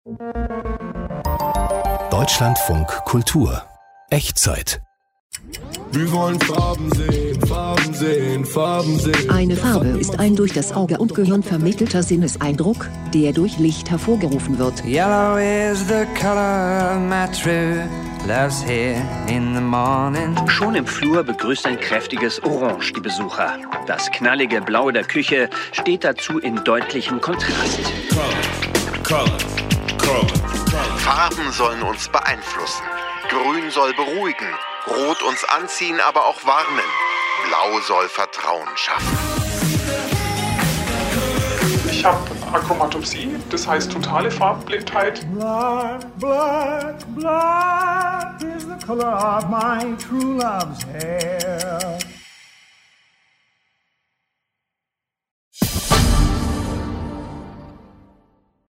Deutschlandfunk Kultur. Echtzeit. Wir wollen Farben sehen, Farben sehen, Farben sehen. Eine Farbe ist ein durch das Auge und Gehirn vermittelter Sinneseindruck, der durch Licht hervorgerufen wird. Yellow is the color my true love's here in the morning. Schon im Flur begrüßt ein kräftiges Orange die Besucher. Das knallige Blau der Küche steht dazu in deutlichem Kontrast. Farben sollen uns beeinflussen. Grün soll beruhigen. Rot uns anziehen, aber auch warnen. Blau soll Vertrauen schaffen. Ich habe Achromatopsie, das heißt totale Farbenblindheit. Black, black, black is the color of my true love's hair.